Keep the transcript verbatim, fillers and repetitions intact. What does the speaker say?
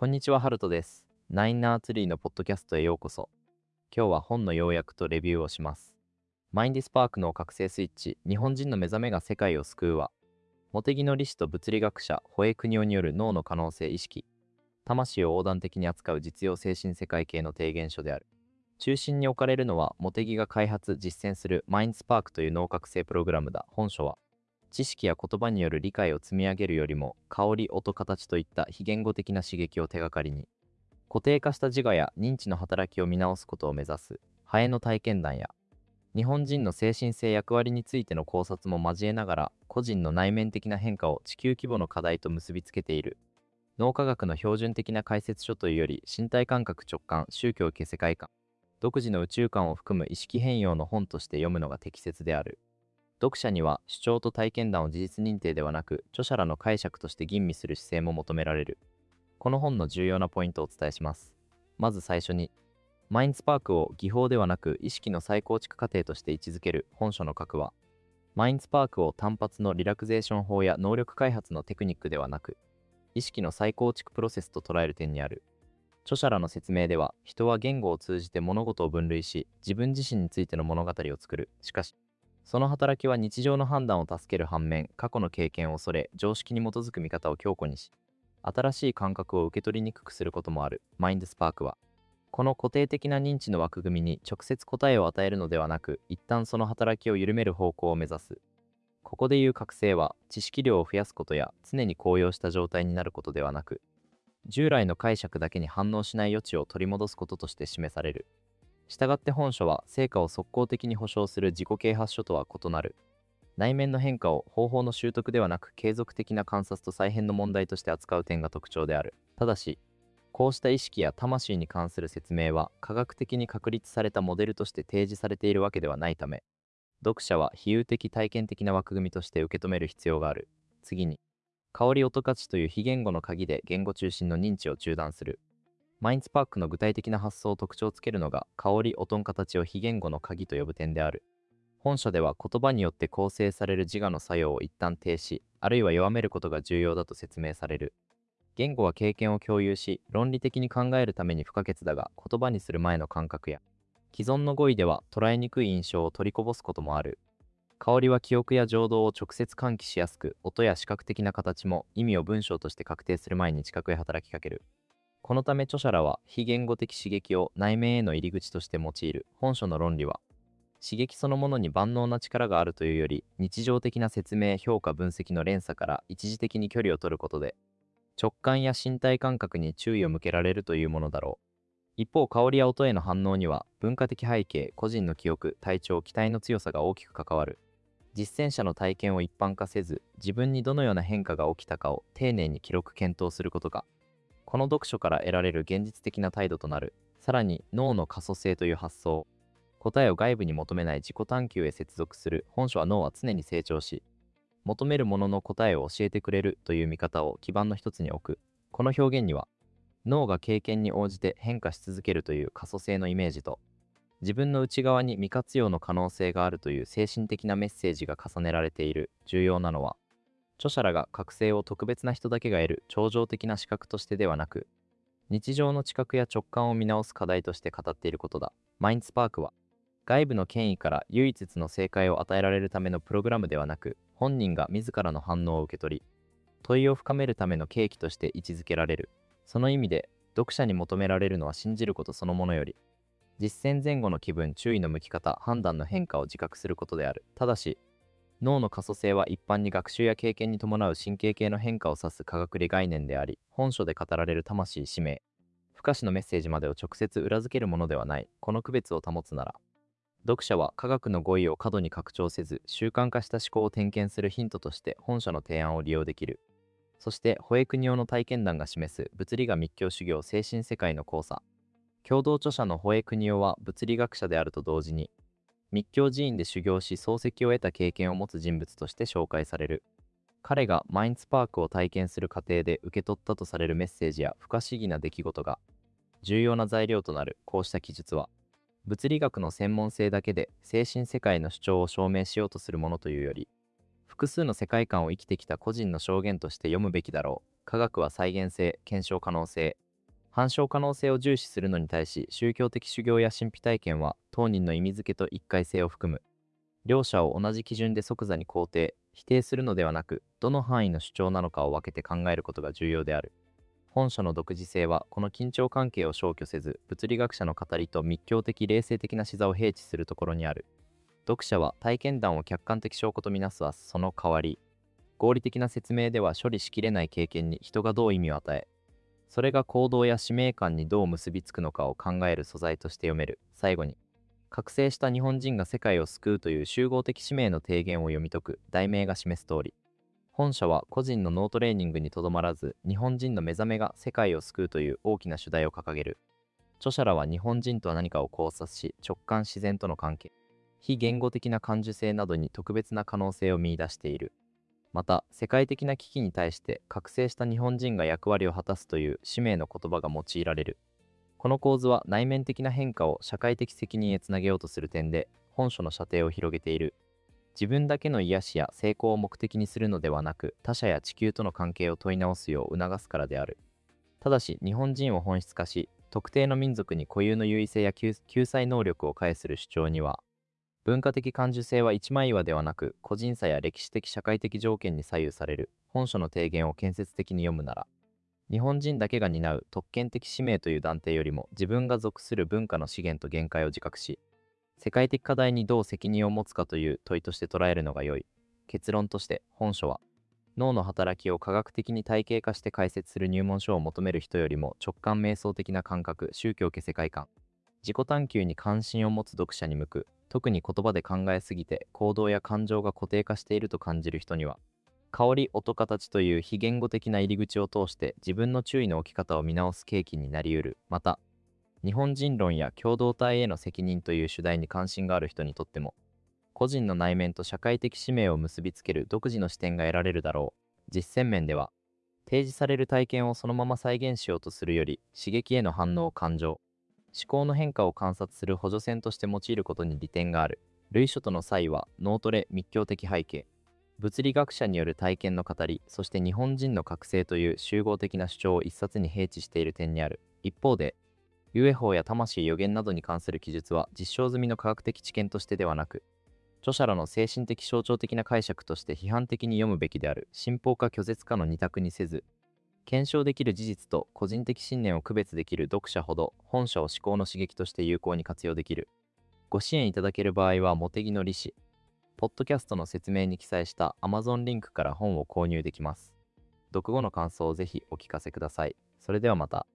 こんにちは、ハルトです。ナインナーツリーのポッドキャストへようこそ。今日は本の要約とレビューをします。マインディスパークの覚醒スイッチ、日本人の目覚めが世界を救うは、茂木の理士と物理学者、保江邦夫による脳の可能性意識、魂を横断的に扱う実用精神世界系の提言書である。中心に置かれるのは、茂木が開発、実践するマインドスパークという脳覚醒プログラムだ。本書は、知識や言葉による理解を積み上げるよりも、香り、音、形といった非言語的な刺激を手がかりに、固定化した自我や認知の働きを見直すことを目指す、ハエの体験談や、日本人の精神性役割についての考察も交えながら、個人の内面的な変化を地球規模の課題と結びつけている。脳科学の標準的な解説書というより、身体感覚直感、宗教系世界観、独自の宇宙観を含む意識変容の本として読むのが適切である。読者には主張と体験談を事実認定ではなく、著者らの解釈として吟味する姿勢も求められる。この本の重要なポイントをお伝えします。まず最初に、マインドスパークを技法ではなく意識の再構築過程として位置づける本書の核は、マインドスパークを単発のリラクゼーション法や能力開発のテクニックではなく、意識の再構築プロセスと捉える点にある。著者らの説明では、人は言語を通じて物事を分類し、自分自身についての物語を作る。しかし、その働きは日常の判断を助ける反面、過去の経験を恐れ、常識に基づく見方を強固にし、新しい感覚を受け取りにくくすることもある。マインドスパークは、この固定的な認知の枠組みに直接答えを与えるのではなく、一旦その働きを緩める方向を目指す。ここでいう覚醒は、知識量を増やすことや常に高揚した状態になることではなく、従来の解釈だけに反応しない余地を取り戻すこととして示される。したがって本書は、成果を即効的に保証する自己啓発書とは異なる。内面の変化を方法の習得ではなく継続的な観察と再編の問題として扱う点が特徴である。ただし、こうした意識や魂に関する説明は科学的に確立されたモデルとして提示されているわけではないため、読者は比喩的体験的な枠組みとして受け止める必要がある。次に、香り音価値という非言語の鍵で言語中心の認知を中断する。マインドスパークの具体的な発想を特徴をつけるのが、香り音形を非言語の鍵と呼ぶ点である。本書では言葉によって構成される自我の作用を一旦停止、あるいは弱めることが重要だと説明される。言語は経験を共有し、論理的に考えるために不可欠だが、言葉にする前の感覚や、既存の語彙では捉えにくい印象を取りこぼすこともある。香りは記憶や情動を直接喚起しやすく、音や視覚的な形も意味を文章として確定する前に知覚へ働きかける。このため著者らは非言語的刺激を内面への入り口として用いる。本書の論理は、刺激そのものに万能な力があるというより、日常的な説明、評価、分析の連鎖から一時的に距離を取ることで、直感や身体感覚に注意を向けられるというものだろう。一方、香りや音への反応には、文化的背景、個人の記憶、体調、期待の強さが大きく関わる。実践者の体験を一般化せず、自分にどのような変化が起きたかを丁寧に記録検討することが、この読書から得られる現実的な態度となる。さらに、脳の可塑性という発想。答えを外部に求めない自己探求へ接続する。本書は脳は常に成長し、求めるものの答えを教えてくれるという見方を基盤の一つに置く。この表現には、脳が経験に応じて変化し続けるという可塑性のイメージと、自分の内側に未活用の可能性があるという精神的なメッセージが重ねられている。重要なのは、著者らが覚醒を特別な人だけが得る超常的な視覚としてではなく、日常の知覚や直感を見直す課題として語っていることだ。マインドスパークは、外部の権威から唯一の正解を与えられるためのプログラムではなく、本人が自らの反応を受け取り、問いを深めるための契機として位置づけられる。その意味で、読者に求められるのは信じることそのものより、実践前後の気分、注意の向き方、判断の変化を自覚することである。ただし、脳の可塑性は一般に学習や経験に伴う神経系の変化を指す科学理概念であり、本書で語られる魂、使命、不可視のメッセージまでを直接裏付けるものではない。この区別を保つなら、読者は科学の語彙を過度に拡張せず、習慣化した思考を点検するヒントとして本書の提案を利用できる。そして、保江邦夫の体験談が示す物理が密教修行精神世界の交差。共同著者の保江邦夫は物理学者であると同時に、密教寺院で修行し漱石を得た経験を持つ人物として紹介される。彼がマインドスパークを体験する過程で受け取ったとされるメッセージや不可思議な出来事が重要な材料となる。こうした記述は、物理学の専門性だけで精神世界の主張を証明しようとするものというより、複数の世界観を生きてきた個人の証言として読むべきだろう。科学は再現性、検証可能性、 反証可能性を重視するのに対し、宗教的修行や神秘体験は当人の意味付けと一回性を含む。両者を同じ基準で即座に肯定、否定するのではなく、どの範囲の主張なのかを分けて考えることが重要である。本書の独自性は、この緊張関係を消去せず、物理学者の語りと密教的冷静的な視座を併致するところにある。読者は体験談を客観的証拠とみなすはその代わり、合理的な説明では処理しきれない経験に人がどう意味を与え、それが行動や使命感にどう結びつくのかを考える素材として読める。最後に、覚醒した日本人が世界を救うという集合的使命の提言を読み解く題名が示す通り、本書は個人の脳トレーニングにとどまらず、日本人の目覚めが世界を救うという大きな主題を掲げる。著者らは日本人とは何かを考察し、直感自然との関係、非言語的な感受性などに特別な可能性を見出している。また、世界的な危機に対して覚醒した日本人が役割を果たすという使命の言葉が用いられる。この構図は内面的な変化を社会的責任へつなげようとする点で、本書の射程を広げている。自分だけの癒しや成功を目的にするのではなく、他者や地球との関係を問い直すよう促すからである。ただし、日本人を本質化し、特定の民族に固有の優位性や救救済能力を返する主張には、文化的感受性は一枚岩ではなく、個人差や歴史的社会的条件に左右される。本書の提言を建設的に読むなら、日本人だけが担う特権的使命という断定よりも、自分が属する文化の資源と限界を自覚し、世界的課題にどう責任を持つかという問いとして捉えるのが良い。結論として、本書は、脳の働きを科学的に体系化して解説する入門書を求める人よりも、直感瞑想的な感覚、宗教系世界観、自己探求に関心を持つ読者に向く。特に言葉で考えすぎて行動や感情が固定化していると感じる人には、香り、音、形という非言語的な入り口を通して自分の注意の置き方を見直す契機になりうる。また、日本人論や共同体への責任という主題に関心がある人にとっても、個人の内面と社会的使命を結びつける独自の視点が得られるだろう。実践面では、提示される体験をそのまま再現しようとするより、刺激への反応を感情、思考の変化を観察する補助線として用いることに利点がある。類書との際は、脳トレ、密教的背景、物理学者による体験の語り、そして日本人の覚醒という集合的な主張を一冊に併致している点にある。一方で、ユーエフオー や魂予言などに関する記述は実証済みの科学的知見としてではなく、著者らの精神的象徴的な解釈として批判的に読むべきである。信奉か拒絶かの二択にせず、検証できる事実と個人的信念を区別できる読者ほど、本書を思考の刺激として有効に活用できる。ご支援いただける場合は、茂木の利子、ポッドキャストの説明に記載した Amazon リンクから本を購入できます。読後の感想をぜひお聞かせください。それではまた。